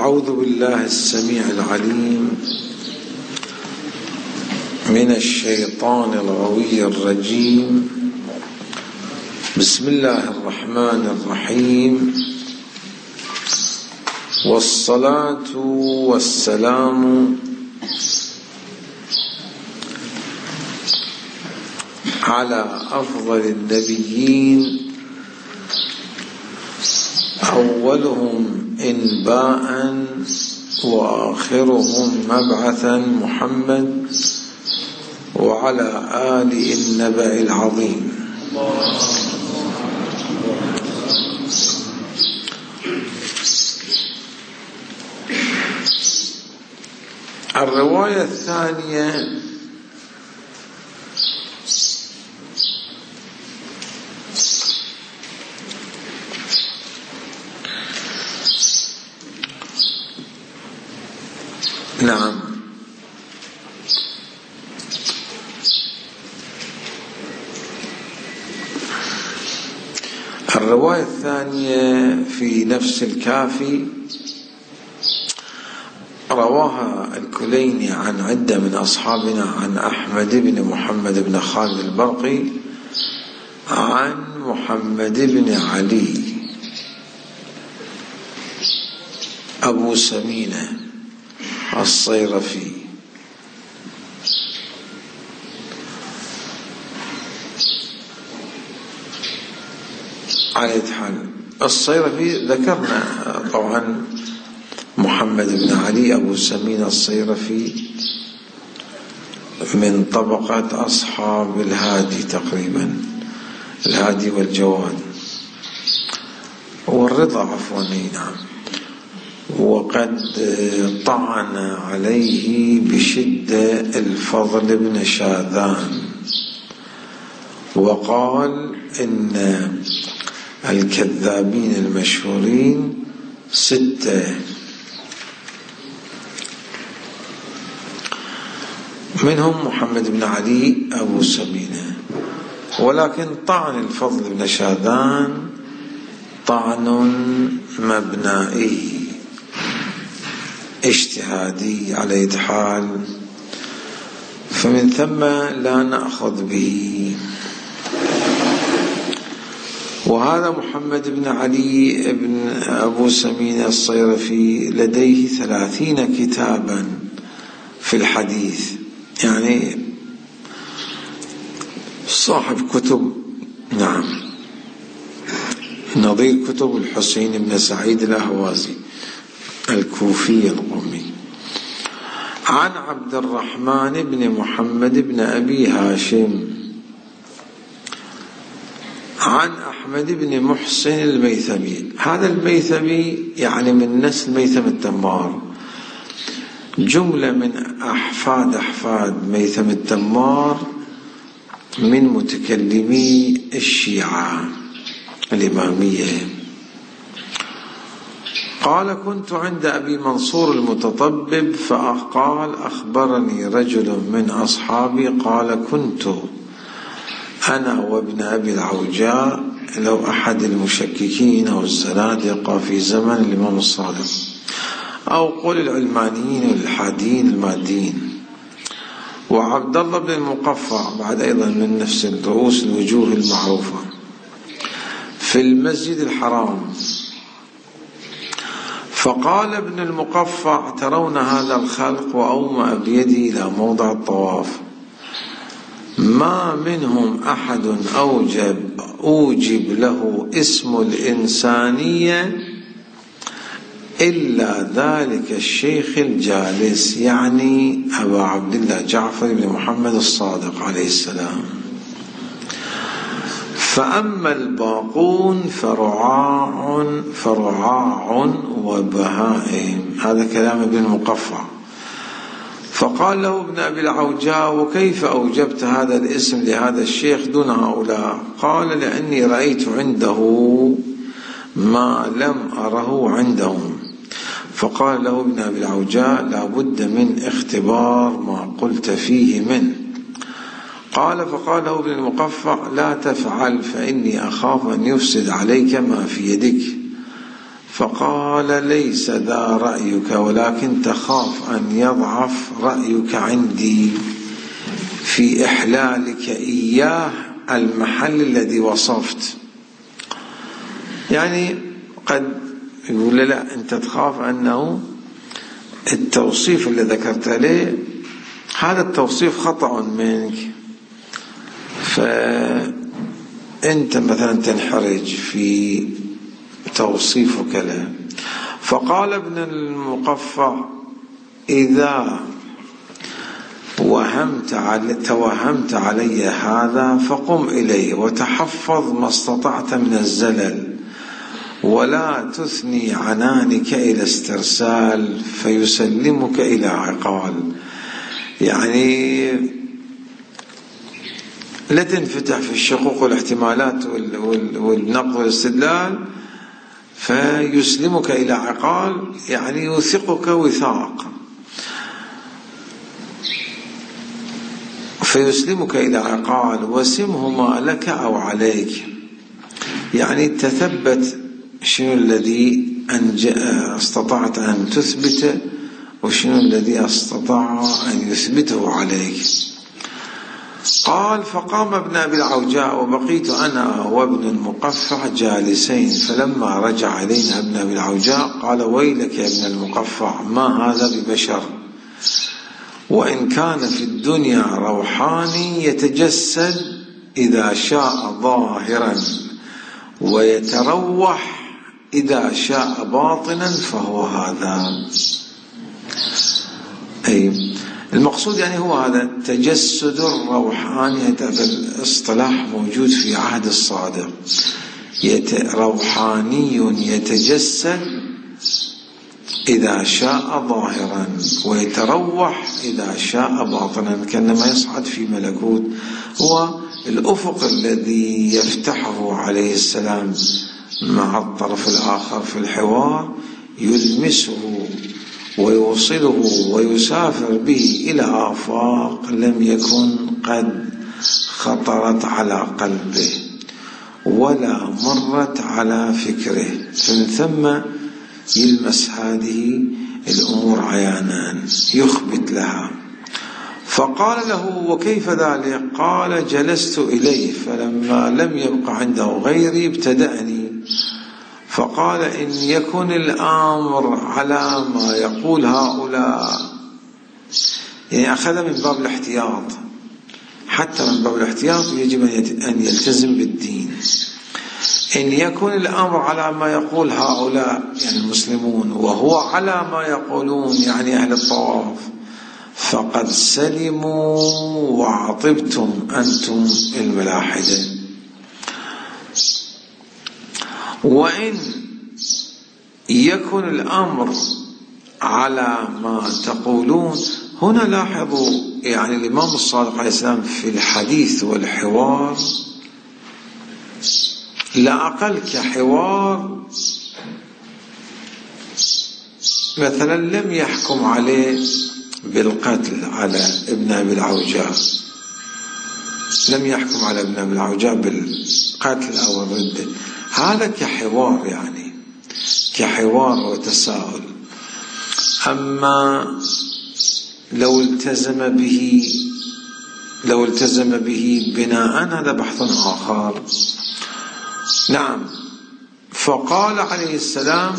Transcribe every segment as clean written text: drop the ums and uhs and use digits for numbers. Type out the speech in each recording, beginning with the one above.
أعوذ بالله السميع العليم من الشيطان الغوي الرجيم. بسم الله الرحمن الرحيم، والصلاة والسلام على أفضل النبيين أولهم إنباء وآخرهم مبعثا محمد وعلى آل النبأ العظيم. الرواية الثانية نعم الرواية الثانية في نفس الكافي رواها الكليني عن عدة من أصحابنا عن أحمد بن محمد بن خالد البرقي عن محمد بن علي أبو سمينة الصيرفي على حال الصيرفي ذكرنا طبعا محمد بن علي أبو سمينة الصيرفي من طبقة أصحاب الهادي تقريبا، الهادي والجواد والرضا عفوا. نعم. وقد طعن عليه بشدة الفضل بن شاذان وقال إن الكذابين المشهورين 6 منهم محمد بن علي أبو سمينة، ولكن طعن الفضل بن شاذان طعن مبنائي اجتهادي على أي حال، فمن ثم لا نأخذ به. وهذا محمد بن علي بن أبو سمينة الصيرفي لديه 30 كتابا في الحديث، يعني صاحب كتب نعم نظير كتب الحسين بن سعيد الأهوازي الكوفي القمي. عن عبد الرحمن بن محمد بن أبي هاشم عن أحمد بن محسن الميثمي. هذا الميثمي يعني من نسل ميثم التمار، جملة من أحفاد ميثم التمار من متكلمي الشيعة الإمامية. قال: كنت عند أبي منصور المتطبب فقال: أخبرني رجل من أصحابي قال: كنت أنا وابن أبي العوجاء لو أحد المشككين أو الزنادقة في زمن الإمام الصادق، أو قل العلمانيين والإلحاديين المادين، وعبد الله بن المقفع بعد أيضا من نفس رؤوس الوجوه المعروفة في المسجد الحرام. فقال ابن المقفع: ترون هذا الخلق؟ وأومأ بيده إلى موضع الطواف، ما منهم أحد أوجب له اسم الإنسانية إلا ذلك الشيخ الجالس، يعني أبا عبد الله جعفر بن محمد الصادق عليه السلام. فأما الباقون فرعاع وبهائم. هذا كلام ابن المقفع. فقال له ابن أبي العوجاء: وكيف أوجبت هذا الاسم لهذا الشيخ دون هؤلاء؟ قال: لأني رأيت عنده ما لم أره عندهم. فقال له ابن أبي العوجاء: لا بد من اختبار ما قلت فيه منه. قال: فقال له ابن المقفع: لا تفعل، فإني أخاف أن يفسد عليك ما في يدك. فقال ليس ذا رأيك، ولكن تخاف أن يضعف رأيك عندي في إحلالك إياه المحل الذي وصفت. يعني قد يقول لا، أنت تخاف أنه التوصيف اللي ذكرت له هذا التوصيف خطأ منك، فأنت مثلا تنحرج في توصيفك له. فقال ابن المقفع: إذا توهمت علي هذا فقم إليه وتحفظ ما استطعت من الزلل، ولا تثني عنانك إلى استرسال فيسلمك إلى عقال. يعني لا تنفتح في الشقوق والاحتمالات والنقد والاستدلال فيسلمك إلى عقال، يعني يوثقك وثاق، فيسلمك إلى عقال وسمه ما لك أو عليك. يعني تثبت شنو الذي استطعت أن تثبته وشنو الذي استطاع أن يثبته عليك. قال: فقام ابن أبي العوجاء وبقيت أنا وابن المقفع جالسين، فلما رجع إلينا ابن أبي العوجاء قال: ويلك يا ابن المقفع، ما هذا ببشر، وإن كان في الدنيا روحاني يتجسد إذا شاء ظاهرا ويتروح إذا شاء باطنا فهو هذا. أي المقصود يعني هو هذا التجسد الروحاني، هذا الاصطلاح موجود في عهد الصادق، روحاني يتجسد إذا شاء ظاهرا ويتروح إذا شاء باطنا، كأنما يصعد في ملكوت. هو الأفق الذي يفتحه عليه السلام مع الطرف الآخر في الحوار، يلمسه ويوصله ويسافر به إلى آفاق لم يكن قد خطرت على قلبه ولا مرت على فكره، فمن ثم يلمس هذه الأمور عيانا، يخبت لها. فقال له: وكيف ذلك؟ قال: جلست إليه فلما لم يبق عنده غيري ابتدأني، فقال: إن يكن الأمر على ما يقول هؤلاء، يعني أخذ من باب الاحتياط، حتى من باب الاحتياط يجب أن يلتزم بالدين. إن يكن الأمر على ما يقول هؤلاء يعني المسلمون وهو على ما يقولون يعني أهل الطواف، فقد سلموا وعطبتم أنتم الملاحدة. وإن يكن الأمر على ما تقولون، هنا لاحظوا يعني الإمام الصادق عليه السلام في الحديث والحوار لا أقل كحوار، مثلا لم يحكم عليه بالقتل على ابن أبي العوجاء، لم يحكم على ابن أبي العوجاء بالقتل أو الردة، هذا كحوار يعني كحوار وتساؤل. أما لو التزم به بناء هذا بحث آخر. نعم. فقال عليه السلام: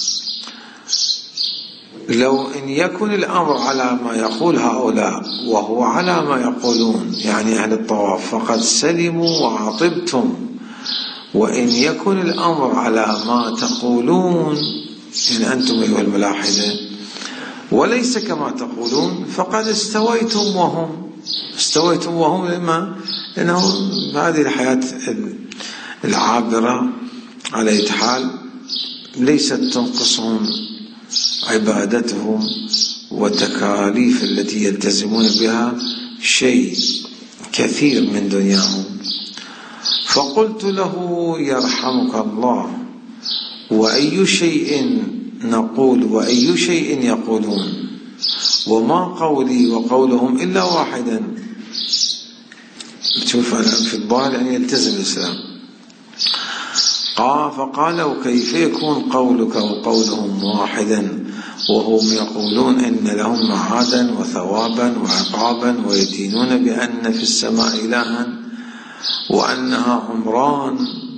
لو إن يكن الأمر على ما يقول هؤلاء وهو على ما يقولون يعني أهل الطواف فقد سلموا وعطبتم، وإن يكن الأمر على ما تقولون إن أنتم أيها الملاحدة وليس كما تقولون فقد استويتم وهم لأنه هذه الحياة العابرة على أي حال ليست تنقصهم عبادتهم والتكاليف التي يلتزمون بها شيء كثير من دنياهم. فقلت له: يرحمك الله، وأي شيء نقول وأي شيء يقولون، وما قولي وقولهم إلا واحدا. تشوف أنا في الظاهر أن يلتزم الإسلام. فقال: وكيف يكون قولك وقولهم واحدا وهم يقولون إن لهم معادا وثوابا وعقابا ويدينون بأن في السماء إلها وأنها عمران؟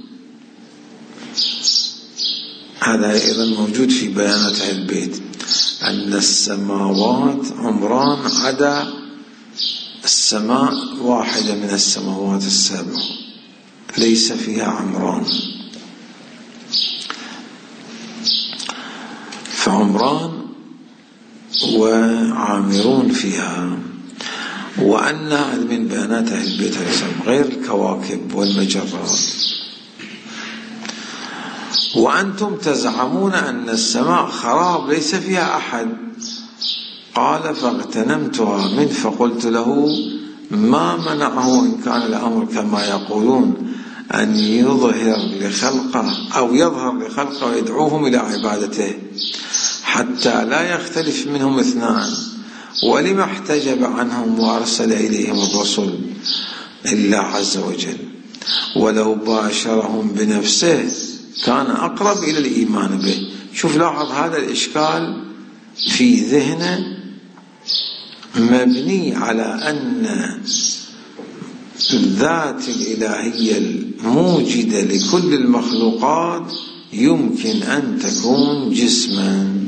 هذا أيضا موجود في بيانات أهل البيت، أن السماوات عمران عدا السماء واحدة من السماوات السابعة ليس فيها عمران، فعمران وعامرون فيها. وأنها من بيانات أهل البيت عليه السلام غير الكواكب والمجرات. وأنتم تزعمون أن السماء خراب ليس فيها أحد. قال: فاغتنمتها منه فقلت له: ما منعه إن كان الأمر كما يقولون أن يظهر لخلقه ويدعوهم إلى عبادته حتى لا يختلف منهم اثنان، ولما احتجب عنهم وأرسل إليهم الرسل إلا عز وجل، ولو باشرهم بنفسه كان أقرب إلى الإيمان به. شوف لاحظ هذا الإشكال في ذهنه مبني على أن الذات الإلهية الموجدة لكل المخلوقات يمكن أن تكون جسما،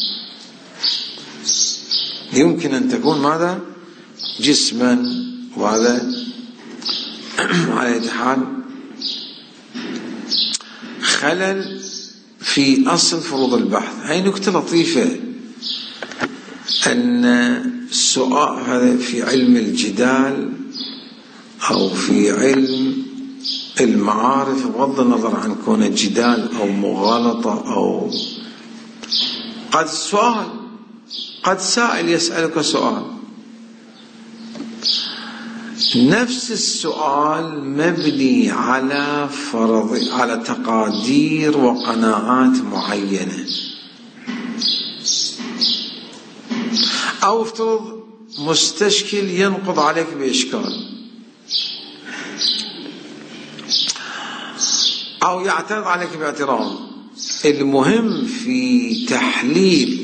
يمكن أن تكون ماذا؟ جسما. وهذا على أي حال خلل في أصل فروض البحث. هاي نكتة لطيفة، أن السؤال هذا في علم الجدال أو في علم المعارف بغض النظر عن كونه جدال أو مغالطة أو قد سائل يسألك سؤال، نفس السؤال مبني على تقادير وقناعات معينة. أو افترض مستشكل ينقض عليك بإشكال، أو يعترض عليك باعتراض. المهم في تحليل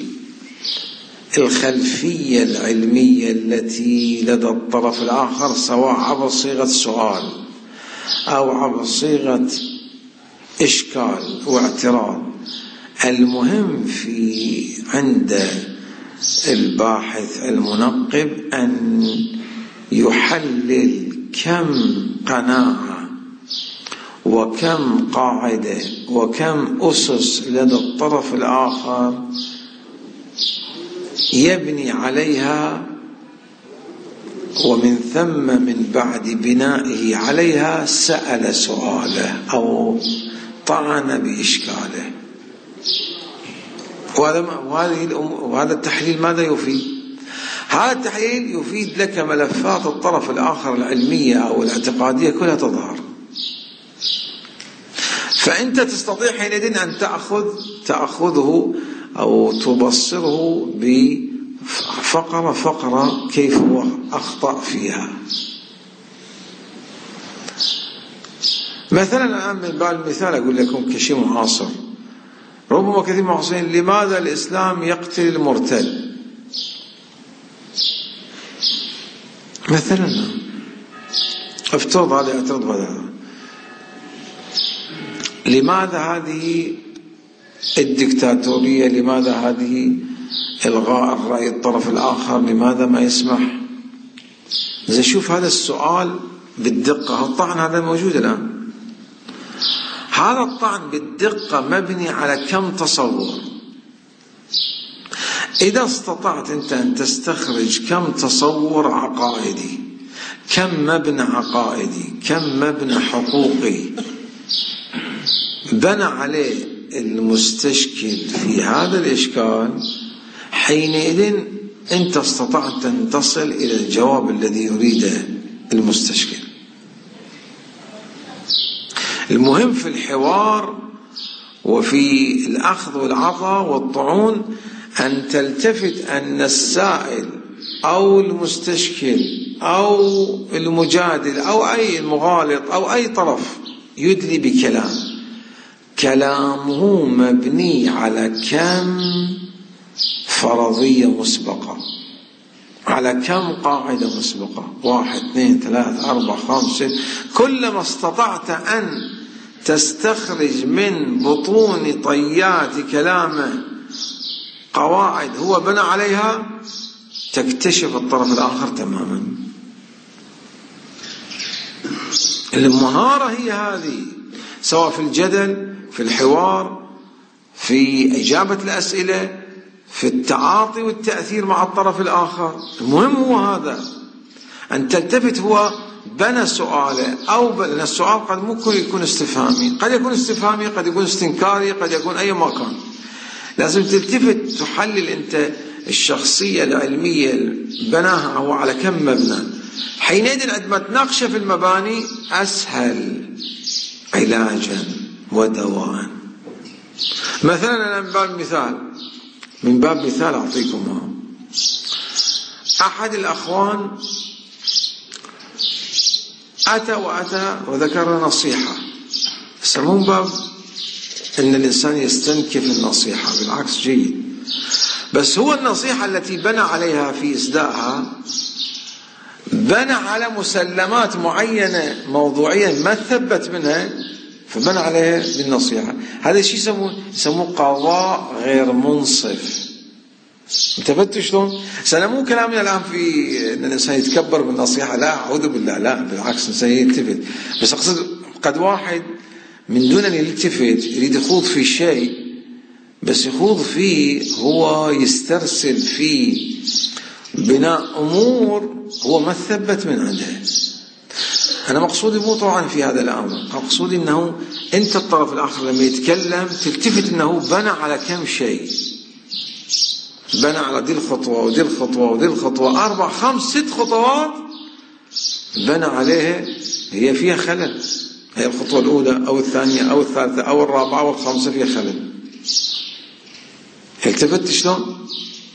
الخلفية العلمية التي لدى الطرف الآخر، سواء عبر صيغة سؤال أو عبر صيغة إشكال واعتراض. المهم عند الباحث المنقب أن يحلل كم قناعة وكم قاعدة وكم أسس لدى الطرف الآخر يبني عليها، ومن ثم من بعد بنائه عليها سأل سؤاله أو طعن بإشكاله. وهذا التحليل ماذا يفيد؟ هذا التحليل يفيد لك ملفات الطرف الآخر العلمية أو الاعتقادية كلها تظهر، فأنت تستطيع حينئذ أن تأخذه أو تبصره بفقرة كيف هو أخطأ فيها. مثلا الآن من باب المثال أقول لكم كشيء معاصر، ربما كثير من المعاصرين: لماذا الإسلام يقتل المرتد؟ مثلا افترض هذا يعترض هذا، لماذا هذه الدكتاتورية؟ لماذا هذه إلغاء الرأي الطرف الآخر؟ لماذا ما يسمح؟ إذا شوف هذا السؤال بالدقة، الطعن هذا موجود الآن. هذا الطعن بالدقة مبني على كم تصور. إذا استطعت أنت أن تستخرج كم تصور عقائدي، كم مبنى عقائدي، كم مبنى حقوقي بنى عليه المستشكل في هذا الإشكال، حينئذ أنت استطعت أن تصل إلى الجواب الذي يريده المستشكل. المهم في الحوار وفي الأخذ والعطاء والطعون أن تلتفت أن السائل أو المستشكل أو المجادل أو أي المغالط أو أي طرف يدلي بكلام كلامه مبني على كم فرضية مسبقة، على كم قاعدة مسبقة، 1 2 3 4 5 6. كلما استطعت أن تستخرج من بطون طيات كلامه قواعد هو بنى عليها، تكتشف الطرف الآخر تماما. المهارة هي هذه، سواء في الجدل، في الحوار، في إجابة الأسئلة، في التعاطي والتأثير مع الطرف الآخر. المهم هو هذا، أن تلتفت. هو بنى سؤاله، أو لأن السؤال قد ممكن يكون استفهامي، قد يكون استفهامي، قد يكون استنكاري، قد يكون أي مكان. لازم تلتفت تحلل أنت الشخصية العلمية بناها هو على كم مبنى. حينئذ عندما تناقشه في المباني أسهل علاجا ودواء. مثلا أنا من باب مثال أعطيكم. أحد الأخوان أتى وذكر نصيحة، مو باب أن الإنسان يستنكف النصيحة، بالعكس جيد، بس هو النصيحة التي بنى عليها في إسدائها بنى على مسلمات معينة موضوعيا ما ثبت منها، فبنى عليها بالنصيحة. هذا الشيء يسموه قضاء غير منصف. انتبهتوا شلون؟ مو كلامنا الآن في أن الإنسان يتكبر بالنصيحة، لا أعوذ بالله، لا بالعكس، الإنسان يلتفت. بس أقصد قد واحد من دون أن يلتفت يريد يخوض في شيء، بس يخوض فيه هو يسترسل في بناء أمور هو ما ثبت من عنده. أنا مقصودي مو طبعا في هذا الأمر، مقصودي أنه أنت الطرف الآخر لما يتكلم تلتفت أنه بنى على كم شيء، بنى على دي الخطوة ودي الخطوة ودي الخطوة، 4 5 6 خطوات بنى عليها هي فيها خلل. هي الخطوة الأولى أو الثانية أو الثالثة أو الرابعة أو الخامسة فيها خلل. التفت شلون؟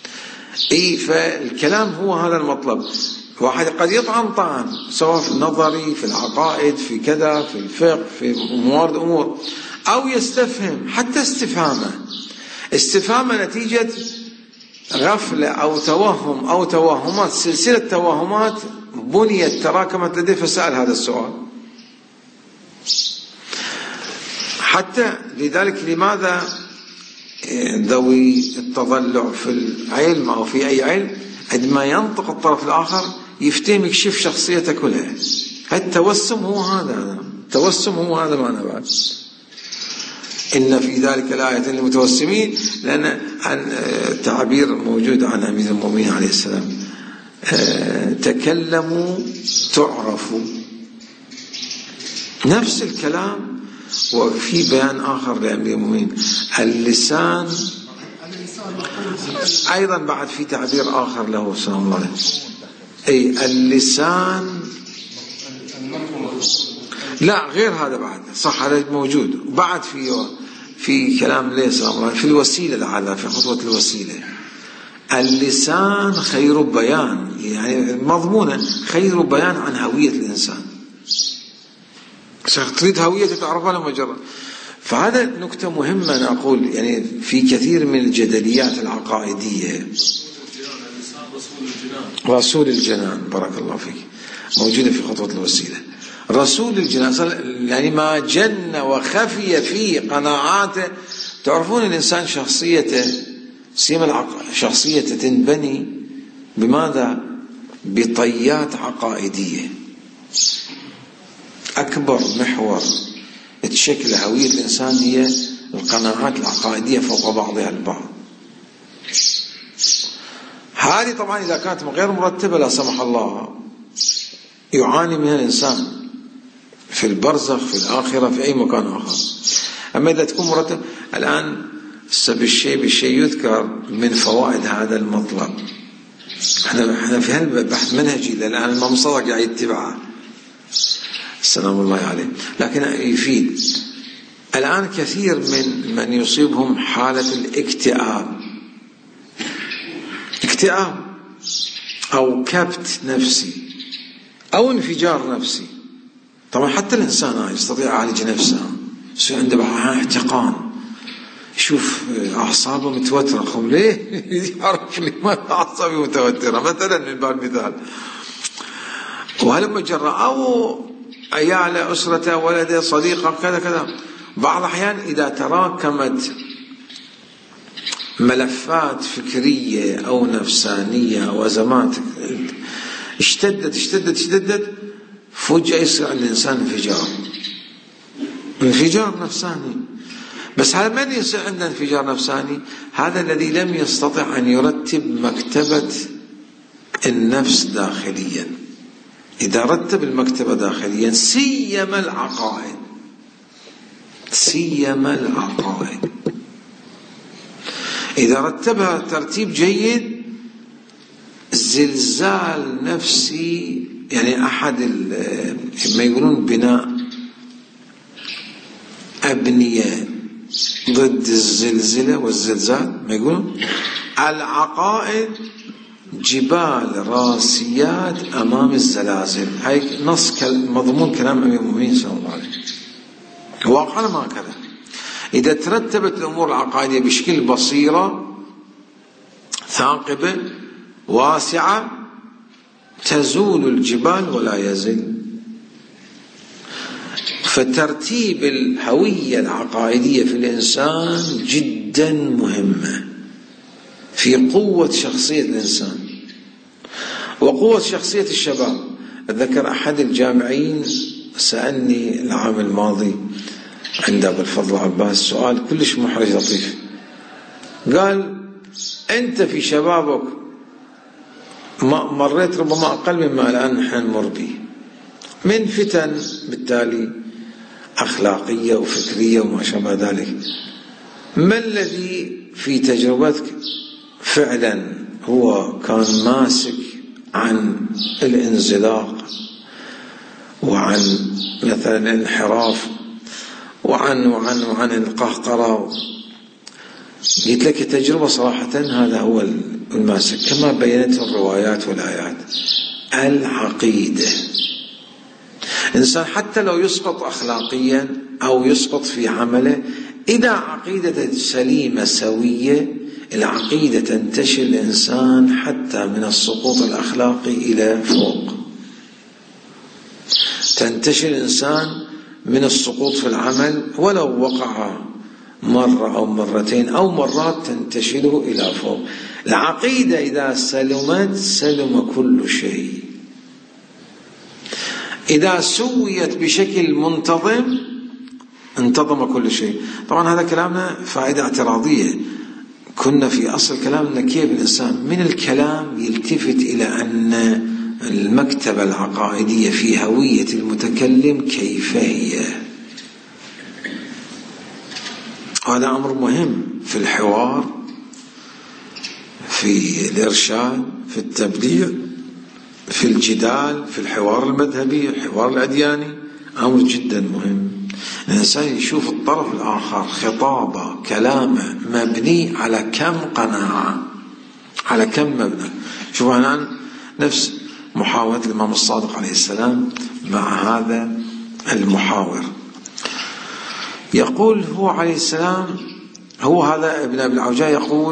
فالكلام هو هذا المطلب. واحد قد يطعن طعن سواء في النظري، في العقائد، في كذا، في الفقه، في أمور، أو يستفهم. حتى استفهامه نتيجة غفلة أو توهم أو توهمات، سلسلة توهمات بنيت تراكمت لديه فسأل هذا السؤال. حتى لذلك لماذا ذوي التضلع في العلم أو في أي علم عندما ينطق الطرف الآخر يفتهم يكشف شخصيته كلها؟ التوسم هو هذا معنى بعد. إن في ذلك الآية للمتوسمين، لأن التعبير موجود عن أمير المؤمنين عليه السلام، تكلموا تعرفوا، نفس الكلام. وفي بيان آخر لأمير المؤمنين اللسان أيضا بعد في تعبير آخر له سلام الله عليه، أي اللسان، لا غير هذا بعد صح، هذا موجود بعد في كلام ليه سلام الله في الوسيلة لعل في خطوة الوسيلة. اللسان خير بيان، يعني مضمونا خير بيان عن هوية الإنسان. تريد هويته تعرفها لما جرى. فهذا نكتة مهمة أنا أقول، يعني في كثير من الجدليات العقائدية رسول الجنان بارك الله فيك موجودة في خطوة الوسيلة. رسول الجنان يعني ما جن وخفي في قناعاته. تعرفون الإنسان شخصيته شخصيته تنبني بماذا؟ بطيات عقائدية. أكبر محور تشكل هوية الإنسان هي القناعات العقائدية فوق بعضها البعض. هذه طبعا إذا كانت غير مرتبة لا سمح الله يعاني منها الإنسان في البرزخ، في الآخرة، في أي مكان آخر. أما إذا تكون مرتبة، الآن بالشيء يذكر من فوائد هذا المطلب. احنا في هالبحث منهجي الآن الإمام الصادق قاعد يتبعه السلام الله عليه، لكن يفيد. الآن كثير من يصيبهم حالة الاكتئاب أو كبت نفسي أو انفجار نفسي. طبعا حتى الإنسان يستطيع يعالج نفسه، يصير عنده بعض احتقان، يشوف أعصابه متوترة. خب ليه؟ يعرف لماذا أعصابي متوترة مثلا، من باب المثال. وهلما جرى، أو عياله، أسرته، ولده، صديقه، كذا كذا. بعض الأحيان إذا تراكمت ملفات فكرية أو نفسانية أو أزمات اشتدت فجأة يصير عند الإنسان انفجار نفساني. بس هذا من يصير عنده انفجار نفساني؟ هذا الذي لم يستطع أن يرتب مكتبة النفس داخليا. إذا رتب المكتبة داخليا، سيما العقائد، إذا رتبها ترتيب جيد، زلزال نفسي، يعني أحد ما يقولون بناء أبنية ضد الزلزلة والزلزال، ما يقولون العقائد جبال راسيات أمام الزلازل. هاي نص مضمون كلام أمير المؤمنين صلى الله عليه وسلم. واقعا ما كذا. إذا ترتبت الأمور العقائدية بشكل بصيرة ثاقبة واسعة، تزول الجبال ولا يزل. فترتيب الهوية العقائدية في الإنسان جدا مهمة في قوة شخصية الإنسان وقوة شخصية الشباب. أتذكر أحد الجامعين سألني العام الماضي عند أبو الفضل عباس سؤال كلش محرج لطيف. قال: أنت في شبابك مريت ربما أقل مما الآن نحن نمر به من فتن، بالتالي أخلاقية وفكرية وما شابه ذلك. ما الذي في تجربتك فعلا هو كان ماسك عن الانزلاق وعن مثلا الانحراف وعن القهقرة؟ قلت لك التجربة صراحة هذا هو الماسك، كما بينت الروايات والآيات. العقيدة. إنسان حتى لو يسقط أخلاقيا أو يسقط في عمله، إذا عقيدة سليمة سوية، العقيدة تنتشل الإنسان حتى من السقوط الأخلاقي إلى فوق. تنتشل الإنسان من السقوط في العمل ولو وقع مرة أو مرتين أو مرات، تنتشله إلى فوق. العقيدة إذا سلمت سلم كل شيء. إذا سويت بشكل منتظم انتظم كل شيء. طبعا هذا كلامنا فائدة اعتراضية. كنا في أصل كلامنا كيف الإنسان من الكلام يلتفت إلى أن المكتبة العقائدية في هوية المتكلم كيف هي. هذا أمر مهم في الحوار، في الإرشاد، في التبليغ، في الجدال، في الحوار المذهبي، الحوار الأدياني. أمر جدا مهم. الإنسان يشوف الطرف الآخر خطابه كلامه مبني على كم قناعة، على كم مبنى. شوفوا الآن نفس محاولة الإمام الصادق عليه السلام مع هذا المحاور. يقول هو عليه السلام، هو هذا ابن أبي العوجاء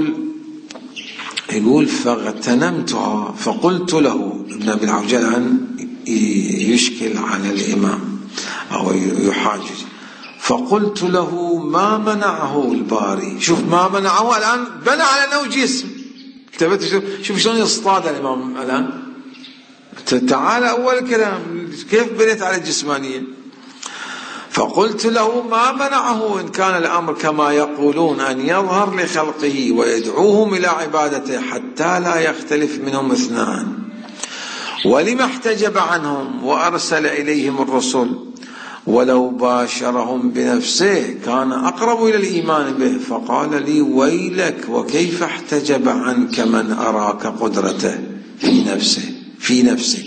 يقول فاغتنمتها فقلت له. ابن أبي العوجاء الآن يشكل على الإمام أو يحاجج. فقلت له ما منعه الباري. شوف ما منعه الآن، بنى على أنه جسم. شوف شلون يصطاد الإمام الآن. تعال أول كلام كيف بنيت على الجسمانية. فقلت له ما منعه إن كان الأمر كما يقولون أن يظهر لخلقه ويدعوهم إلى عبادته حتى لا يختلف منهم اثنان، ولما احتجب عنهم وأرسل إليهم الرسل، ولو باشرهم بنفسه كان أقرب إلى الإيمان به. فقال لي ويلك، وكيف احتجب عنك من أراك قدرته في نفسك.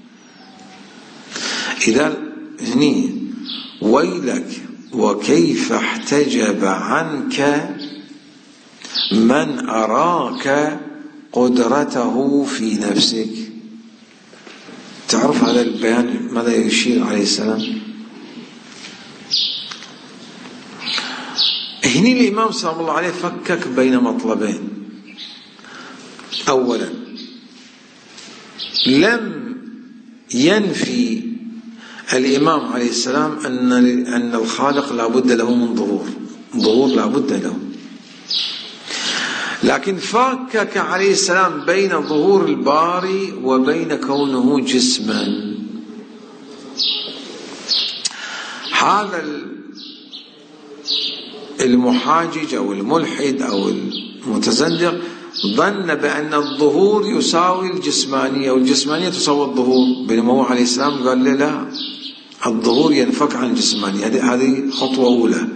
إذا هني ويلك وكيف احتجب عنك من أراك قدرته في نفسك. تعرف هذا البيان ماذا يشير عليه السلام؟ هنا الإمام صلى الله عليه فكك بين مطلبين. أولا لم ينفي الإمام عليه السلام أن الخالق لا بد له من ظهور لا بد له، لكن فكك عليه السلام بين ظهور الباري وبين كونه جسما. هذا المحاجج أو الملحد أو المتزندق ظن بأن الظهور يساوي الجسمانية والجسمانية تساوي الظهور، بينما هو عليه السلام قال لا، الظهور ينفك عن الجسمانية. هذه خطوة أولى.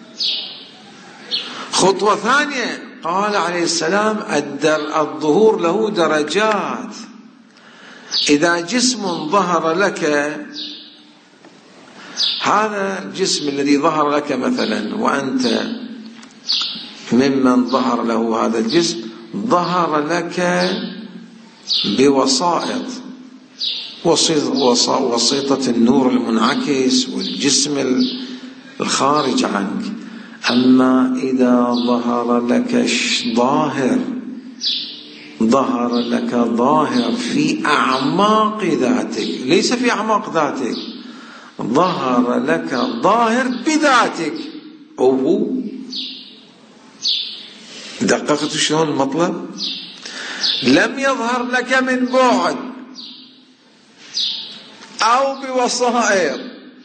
خطوة ثانية، قال عليه السلام الظهور له درجات. إذا جسم ظهر لك، هذا الجسم الذي ظهر لك مثلا وأنت ممن ظهر له هذا الجسم، ظهر لك بوسائط، وسيطة النور المنعكس والجسم الخارج عنك. أما إذا ظهر لك ظاهر في أعماق ذاتك، ليس في أعماق ذاتك، ظهر لك ظاهر بذاتك. أو دققت شلون المطلب؟ لم يظهر لك من بعد أو بوسائط،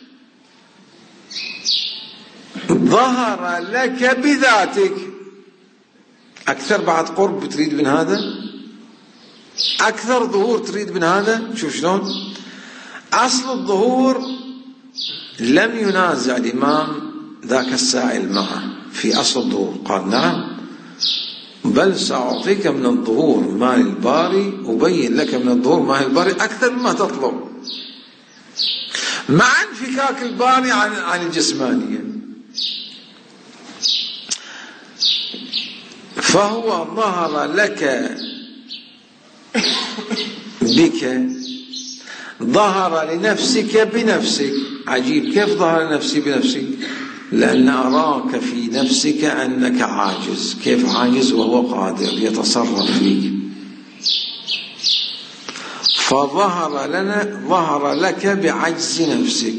ظهر لك بذاتك. أكثر بعد قرب تريد من هذا؟ أكثر ظهور تريد من هذا؟ شوف شلون أصل الظهور. لم ينازع الإمام ذاك السائل معه في أصل الظهور، قال نعم، بل سأعطيك من الظهور ما للباري، أبين لك من الظهور ما للباري أكثر مما تطلب، مع انفكاك الباري عن الجسمانية. فهو ظهر لك بك، ظهر لنفسك بنفسك. عجيب، كيف ظهر لنفسي بنفسك؟ لأن أراك في نفسك أنك عاجز. كيف عاجز وهو قادر يتصرف فيك؟ ظهر لك بعجز نفسك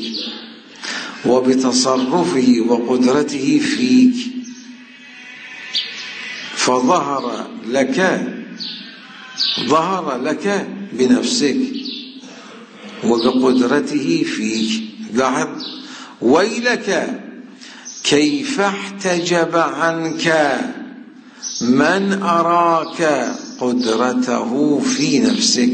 وبتصرفه وقدرته فيك. فظهر لك بنفسك وبقدرته فيك. لاحظ، ويلك كيف احتجب عنك من أراك قدرته في نفسك.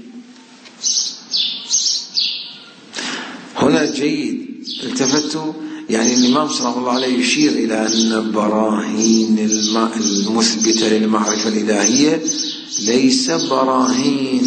هنا جيد التفتوا، يعني الإمام صلى الله عليه يشير إلى أن براهين المثبتة للمعرفة الإلهية ليس براهين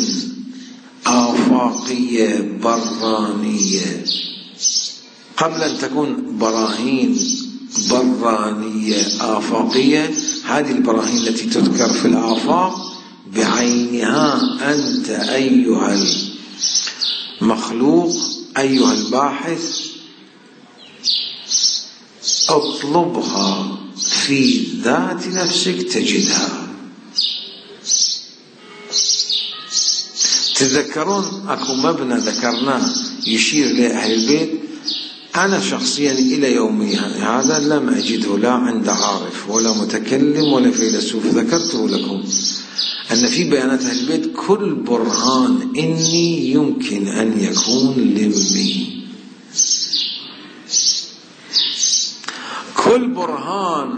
آفاقية برانية. قبل أن تكون براهين برانية آفاقية، هذه البراهين التي تذكر في الآفاق بعينها، أنت أيها المخلوق أيها الباحث اطلبها في ذات نفسك تجدها. تذكرون أكو مبنى ذكرناه يشير لأهل البيت، أنا شخصيا إلى يومي هذا لم أجده لا عند عارف ولا متكلم ولا فيلسوف. ذكرته لكم أن في بيانات أهل البيت كل برهان إني يمكن أن يكون لمي، كل برهان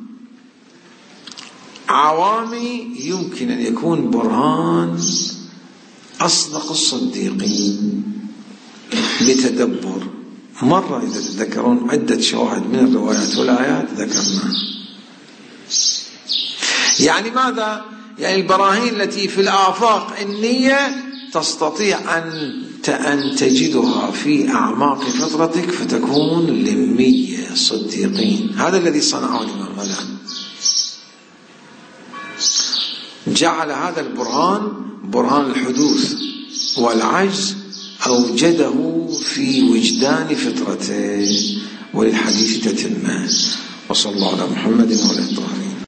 عوامي يمكن أن يكون برهان أصدق الصديقين بتدبر. مرة إذا تذكرون عدة شواهد من الروايات والآيات ذكرناها. يعني ماذا؟ يعني البراهين التي في الآفاق النية تستطيع أن تجدها في أعماق فطرتك فتكون لمية صديقين. هذا الذي صنعه الإمام الآن، جعل هذا البرهان برهان الحدوث والعجز أوجده في وجدان فطرته، وللحديث تتمه. وصلى الله على محمد وعلى آله.